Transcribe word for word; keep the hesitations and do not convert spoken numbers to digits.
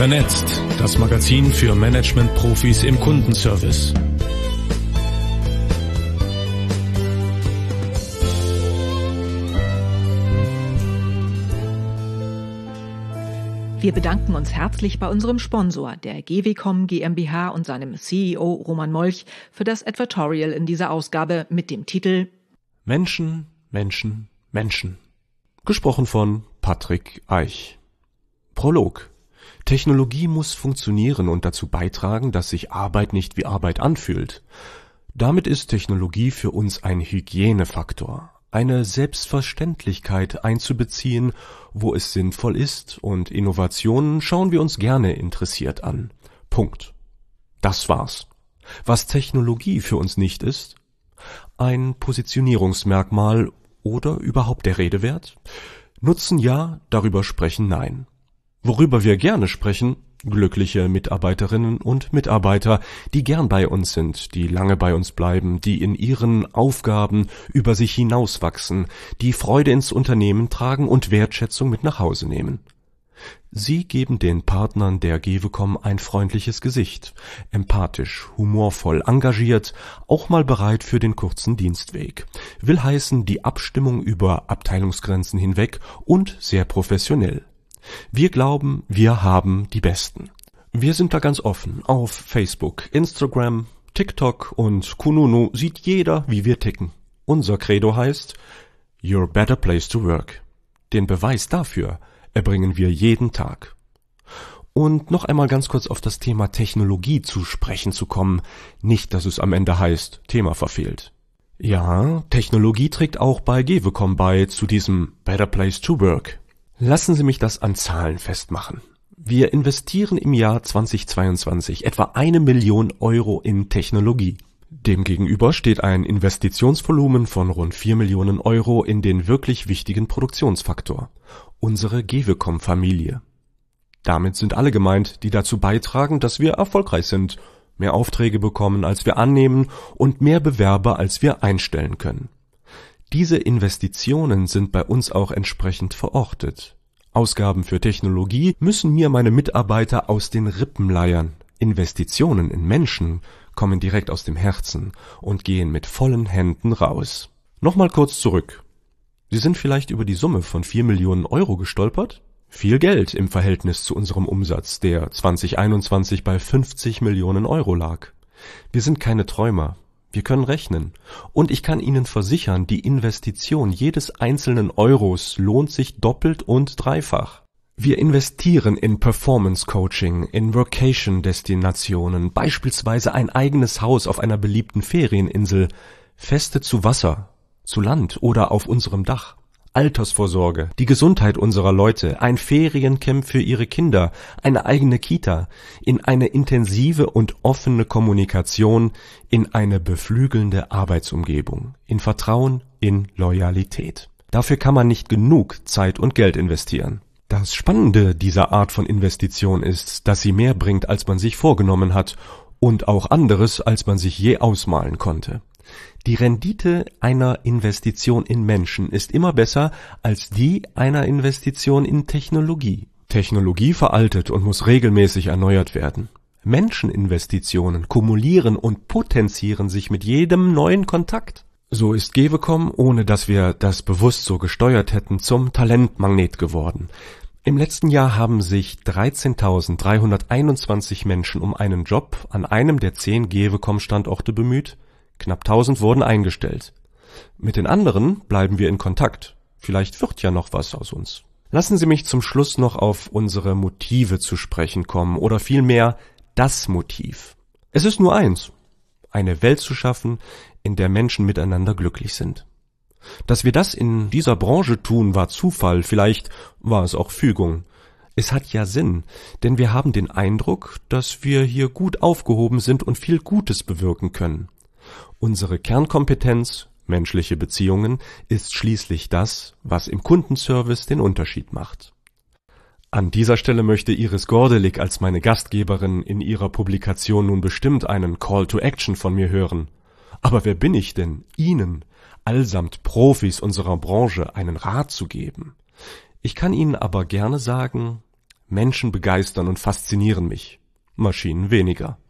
Vernetzt, das Magazin für Management-Profis im Kundenservice. Wir bedanken uns herzlich bei unserem Sponsor, der G W Com GmbH und seinem C E O Roman Molch, für das Advertorial in dieser Ausgabe mit dem Titel Menschen, Menschen, Menschen. Gesprochen von Patrick Eich. Prolog. Technologie muss funktionieren und dazu beitragen, dass sich Arbeit nicht wie Arbeit anfühlt. Damit ist Technologie für uns ein Hygienefaktor, eine Selbstverständlichkeit einzubeziehen, wo es sinnvoll ist, und Innovationen schauen wir uns gerne interessiert an. Punkt. Das war's. Was Technologie für uns nicht ist? Ein Positionierungsmerkmal oder überhaupt der Rede wert? Nutzen ja, darüber sprechen nein. Worüber wir gerne sprechen, glückliche Mitarbeiterinnen und Mitarbeiter, die gern bei uns sind, die lange bei uns bleiben, die in ihren Aufgaben über sich hinauswachsen, die Freude ins Unternehmen tragen und Wertschätzung mit nach Hause nehmen. Sie geben den Partnern der G W Com ein freundliches Gesicht, empathisch, humorvoll, engagiert, auch mal bereit für den kurzen Dienstweg. Will heißen, die Abstimmung über Abteilungsgrenzen hinweg und sehr professionell. Wir glauben, wir haben die Besten. Wir sind da ganz offen. Auf Facebook, Instagram, TikTok und Kununu sieht jeder, wie wir ticken. Unser Credo heißt You're a better place to work. Den Beweis dafür erbringen wir jeden Tag. Und noch einmal ganz kurz auf das Thema Technologie zu sprechen zu kommen. Nicht, dass es am Ende heißt, Thema verfehlt. Ja, Technologie trägt auch bei G W Com bei zu diesem better place to work. Lassen Sie mich das an Zahlen festmachen. Wir investieren im Jahr zweitausendzweiundzwanzig etwa eine Million Euro in Technologie. Demgegenüber steht ein Investitionsvolumen von rund vier Millionen Euro in den wirklich wichtigen Produktionsfaktor, unsere G W Com-Familie. Damit sind alle gemeint, die dazu beitragen, dass wir erfolgreich sind, mehr Aufträge bekommen, als wir annehmen, und mehr Bewerber, als wir einstellen können. Diese Investitionen sind bei uns auch entsprechend verortet. Ausgaben für Technologie müssen mir meine Mitarbeiter aus den Rippen leiern. Investitionen in Menschen kommen direkt aus dem Herzen und gehen mit vollen Händen raus. Nochmal kurz zurück. Sie sind vielleicht über die Summe von vier Millionen Euro gestolpert? Viel Geld im Verhältnis zu unserem Umsatz, der zweitausendeinundzwanzig bei fünfzig Millionen Euro lag. Wir sind keine Träumer. Wir können rechnen. Und ich kann Ihnen versichern, die Investition jedes einzelnen Euros lohnt sich doppelt und dreifach. Wir investieren in Performance Coaching, in Workation-Destinationen, beispielsweise ein eigenes Haus auf einer beliebten Ferieninsel, Feste zu Wasser, zu Land oder auf unserem Dach. Altersvorsorge, die Gesundheit unserer Leute, ein Feriencamp für ihre Kinder, eine eigene Kita, in eine intensive und offene Kommunikation, in eine beflügelnde Arbeitsumgebung, in Vertrauen, in Loyalität. Dafür kann man nicht genug Zeit und Geld investieren. Das Spannende dieser Art von Investition ist, dass sie mehr bringt, als man sich vorgenommen hat, und auch anderes, als man sich je ausmalen konnte. Die Rendite einer Investition in Menschen ist immer besser als die einer Investition in Technologie. Technologie veraltet und muss regelmäßig erneuert werden. Menscheninvestitionen kumulieren und potenzieren sich mit jedem neuen Kontakt. So ist G W Com, ohne dass wir das bewusst so gesteuert hätten, zum Talentmagnet geworden. Im letzten Jahr haben sich dreizehntausenddreihunderteinundzwanzig Menschen um einen Job an einem der zehn G W Com-Standorte bemüht. Knapp tausend wurden eingestellt. Mit den anderen bleiben wir in Kontakt. Vielleicht wird ja noch was aus uns. Lassen Sie mich zum Schluss noch auf unsere Motive zu sprechen kommen, oder vielmehr das Motiv. Es ist nur eins: eine Welt zu schaffen, in der Menschen miteinander glücklich sind. Dass wir das in dieser Branche tun, war Zufall, vielleicht war es auch Fügung. Es hat ja Sinn, denn wir haben den Eindruck, dass wir hier gut aufgehoben sind und viel Gutes bewirken können. Unsere Kernkompetenz, menschliche Beziehungen, ist schließlich das, was im Kundenservice den Unterschied macht. An dieser Stelle möchte Iris Gordelik als meine Gastgeberin in ihrer Publikation nun bestimmt einen Call to Action von mir hören. Aber wer bin ich denn, Ihnen, allsamt Profis unserer Branche, einen Rat zu geben? Ich kann Ihnen aber gerne sagen, Menschen begeistern und faszinieren mich, Maschinen weniger.